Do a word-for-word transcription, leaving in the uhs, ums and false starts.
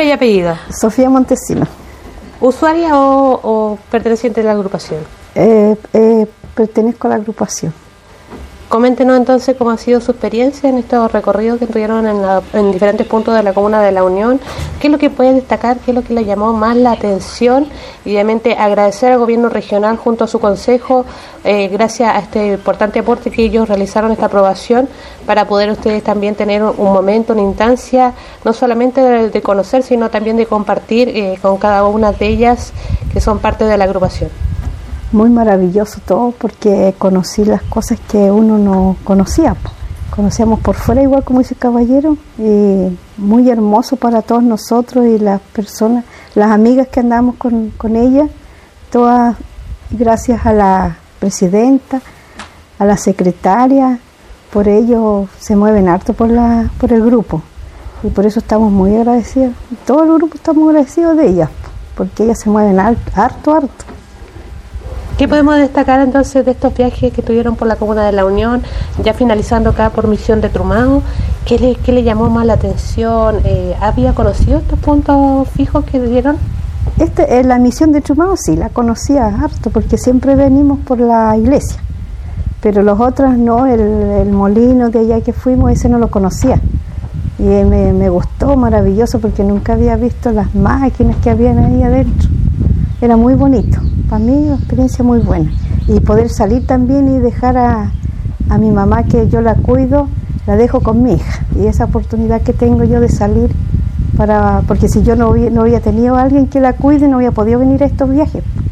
Nombre y apellido. Sofía Montesino. ¿Usuaria o, o perteneciente de la agrupación? Eh, eh, pertenezco a la agrupación. Coméntenos entonces cómo ha sido su experiencia en estos recorridos que tuvieron en, la, en diferentes puntos de la comuna de La Unión. ¿Qué es lo que puede destacar? ¿Qué es lo que le llamó más la atención? Y obviamente agradecer al gobierno regional junto a su consejo, eh, gracias a este importante aporte que ellos realizaron, esta aprobación, para poder ustedes también tener un, un momento, una instancia, no solamente de, de conocer, sino también de compartir eh, con cada una de ellas que son parte de la agrupación. Muy maravilloso todo, porque conocí las cosas que uno no conocía. Conocíamos por fuera, igual como dice el caballero, y muy hermoso para todos nosotros y las personas, las amigas que andamos con, con ella, todas gracias a la presidenta, a la secretaria, por ello se mueven harto por, la, por el grupo, y por eso estamos muy agradecidos. Todo el grupo estamos agradecidos de ellas, porque ellas se mueven harto, harto, harto. ¿Qué podemos destacar entonces de estos viajes que tuvieron por la comuna de La Unión, ya finalizando acá por Misión de Trumao? ¿Qué le, qué le llamó más la atención? Eh, ¿Había conocido estos puntos fijos que dieron? Este, eh, la Misión de Trumao sí, la conocía harto, porque siempre venimos por la iglesia, pero los otros no, el, el molino de allá que fuimos, ese no lo conocía. Y eh, me, me gustó, maravilloso, porque nunca había visto las máquinas que habían ahí adentro. Era muy bonito, para mí una experiencia muy buena. Y poder salir también y dejar a, a mi mamá, que yo la cuido, la dejo con mi hija. Y esa oportunidad que tengo yo de salir, para porque si yo no hubiera, no hubiera tenido a alguien que la cuide, no hubiera podido venir a estos viajes.